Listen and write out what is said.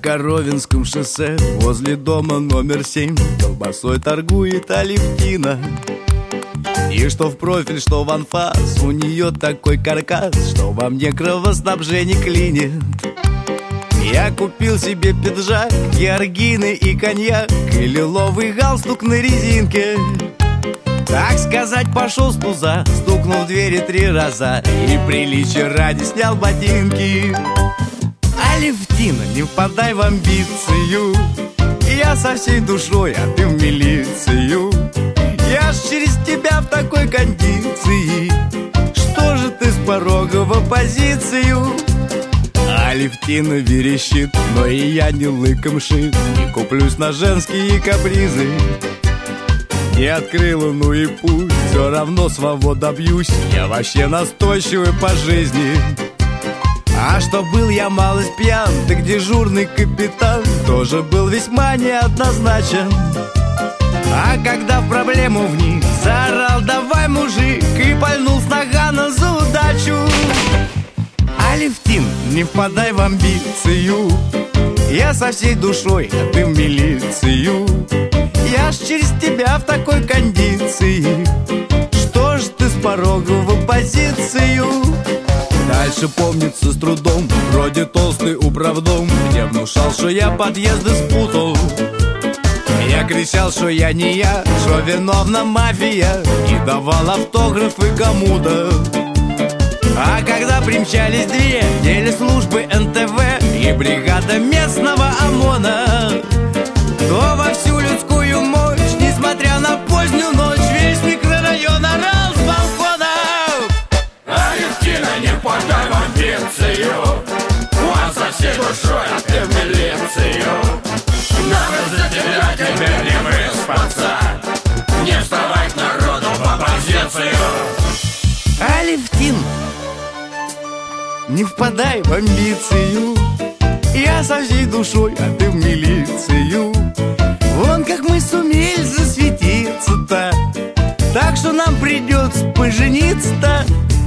Коровинском шоссе возле дома номер 7 колбасой торгует Алевтина. И что в профиль, что в анфас, у нее такой каркас, что во мне кровоснабжение клинит. Я купил себе пиджак, георгины и коньяк, и лиловый галстук на резинке. Так сказать, пошел с туза, стукнул в двери 3 раза и приличия ради снял ботинки. Алевтина, не впадай в амбицию, я со всей душой, а ты в милицию. Я ж через тебя в такой кондиции, что же ты с порога в оппозицию? Алевтина верещит, но и я не лыком шит, не куплюсь на женские капризы. Не открыла, ну и пусть, все равно своего добьюсь, я вообще настойчивый по жизни. А что был я малость пьян, так дежурный капитан тоже был весьма неоднозначен. А когда в проблему вник, заорал: давай, мужик, и пальнул с нагана за удачу. Алевтин, не впадай в амбицию, я со всей душой, а ты в милицию. Я ж через тебя в такой кондиции, что ж ты с порога в оппозицию? Дальше помнится с трудом, вроде толстый управдом, где внушал, что я подъезды спутал. Я кричал, что я не я, что виновна мафия, и давал автографы кому-то. А когда примчались 2 телеслужбы НТВ и бригада местного ОМОНа, то во всю людскую мощь, несмотря на позднюю ночь, весь микрорайон орал с балкона: Алевтина, не впадай в амбицию, он со всей душой, а ты в милицию. Нам из-за тебя теперь не выспаться, не вставай к народу в оппозицию. Алевтин, не впадай в амбицию, я со всей душой, а ты в милицию. Вон как мы сумели засветиться-то, так что нам придется пожениться-то.